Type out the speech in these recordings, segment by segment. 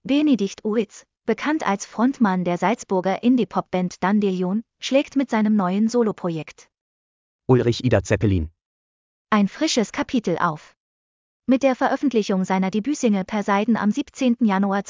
Benedikt Uritz, bekannt als Frontmann der Salzburger Indie-Pop-Band Dandelion, schlägt mit seinem neuen Soloprojekt Ulrich Ida Zeppelin ein frisches Kapitel auf. Mit der Veröffentlichung seiner Debütsingle Perseiden am 17. Januar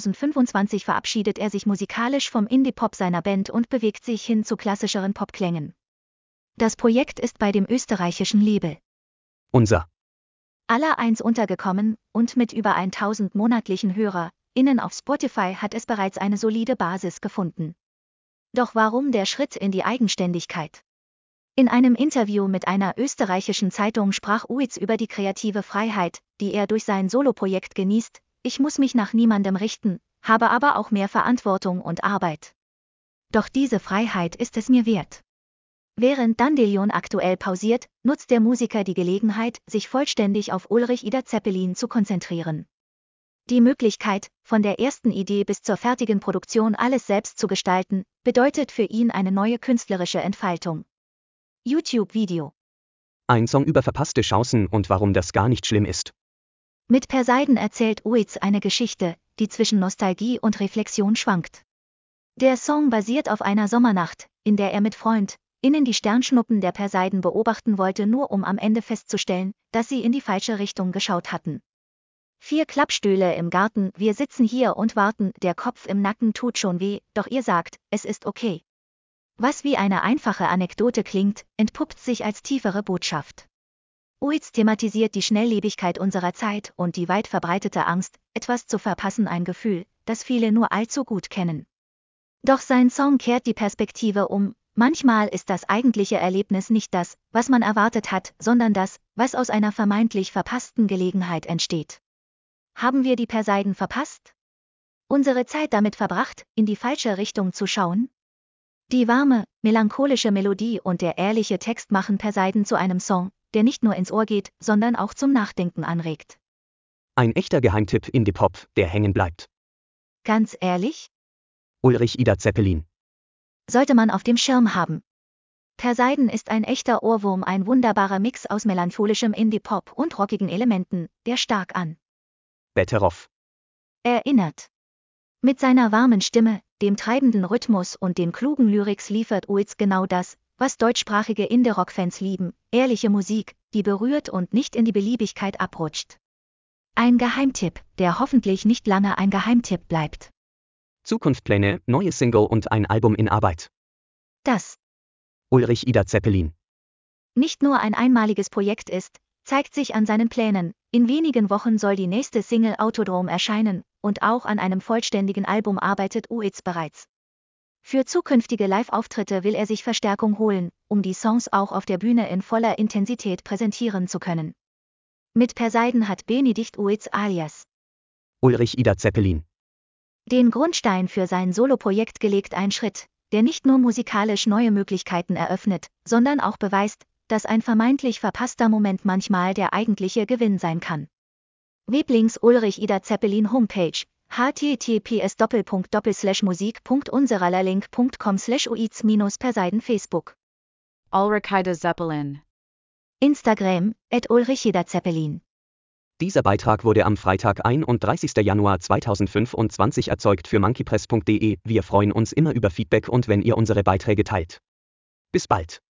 2025 verabschiedet er sich musikalisch vom Indie-Pop seiner Band und bewegt sich hin zu klassischeren Popklängen. Das Projekt ist bei dem österreichischen Label Unser aller eins untergekommen und mit über 1000 monatlichen HörerInnen auf Spotify hat es bereits eine solide Basis gefunden. Doch warum der Schritt in die Eigenständigkeit? In einem Interview mit einer österreichischen Zeitung sprach Uritz über die kreative Freiheit, die er durch sein Soloprojekt genießt. Ich muss mich nach niemandem richten, habe aber auch mehr Verantwortung und Arbeit. Doch diese Freiheit ist es mir wert. Während Dandelion aktuell pausiert, nutzt der Musiker die Gelegenheit, sich vollständig auf Ulrich Ida Zeppelin zu konzentrieren. Die Möglichkeit, von der ersten Idee bis zur fertigen Produktion alles selbst zu gestalten, bedeutet für ihn eine neue künstlerische Entfaltung. YouTube-Video. Ein Song über verpasste Chancen und warum das gar nicht schlimm ist. Mit Perseiden erzählt Uritz eine Geschichte, die zwischen Nostalgie und Reflexion schwankt. Der Song basiert auf einer Sommernacht, in der er mit FreundInnen die Sternschnuppen der Perseiden beobachten wollte, nur um am Ende festzustellen, dass sie in die falsche Richtung geschaut hatten. 4 Klappstühle im Garten, wir sitzen hier und warten, der Kopf im Nacken tut schon weh, doch ihr sagt, es ist okay. Was wie eine einfache Anekdote klingt, entpuppt sich als tiefere Botschaft. Uritz thematisiert die Schnelllebigkeit unserer Zeit und die weit verbreitete Angst, etwas zu verpassen, ein Gefühl, das viele nur allzu gut kennen. Doch sein Song kehrt die Perspektive um. Manchmal ist das eigentliche Erlebnis nicht das, was man erwartet hat, sondern das, was aus einer vermeintlich verpassten Gelegenheit entsteht. Haben wir die Perseiden verpasst? Unsere Zeit damit verbracht, in die falsche Richtung zu schauen? Die warme, melancholische Melodie und der ehrliche Text machen Perseiden zu einem Song, der nicht nur ins Ohr geht, sondern auch zum Nachdenken anregt. Ein echter Geheimtipp Indie-Pop, der hängen bleibt. Ganz ehrlich? Ulrich Ida Zeppelin. Sollte man auf dem Schirm haben. Perseiden ist ein echter Ohrwurm, ein wunderbarer Mix aus melancholischem Indie-Pop und rockigen Elementen, der stark an Better Off erinnert. Mit seiner warmen Stimme, dem treibenden Rhythmus und den klugen Lyrics liefert Uritz genau das, was deutschsprachige Indie-Rock-Fans lieben, ehrliche Musik, die berührt und nicht in die Beliebigkeit abrutscht. Ein Geheimtipp, der hoffentlich nicht lange ein Geheimtipp bleibt. Zukunftspläne, neue Single und ein Album in Arbeit. Das Ulrich Ida Zeppelin nicht nur ein einmaliges Projekt ist, zeigt sich an seinen Plänen. In wenigen Wochen soll die nächste Single Autodrome erscheinen, und auch an einem vollständigen Album arbeitet Uritz bereits. Für zukünftige Live-Auftritte will er sich Verstärkung holen, um die Songs auch auf der Bühne in voller Intensität präsentieren zu können. Mit Perseiden hat Benedikt Uritz alias Ulrich Ida Zeppelin den Grundstein für sein Soloprojekt gelegt, ein Schritt, der nicht nur musikalisch neue Möglichkeiten eröffnet, sondern auch beweist, dass ein vermeintlich verpasster Moment manchmal der eigentliche Gewinn sein kann. Weblinks Ulrich Ida Zeppelin Homepage https://musik.unserallerlink.com/uiz-perseiden Facebook Ulrich Ida Zeppelin Instagram @Ulrich Ida Zeppelin. Dieser Beitrag wurde am Freitag, 31. Januar 2025 erzeugt für monkeypress.de. Wir freuen uns immer über Feedback und wenn ihr unsere Beiträge teilt. Bis bald.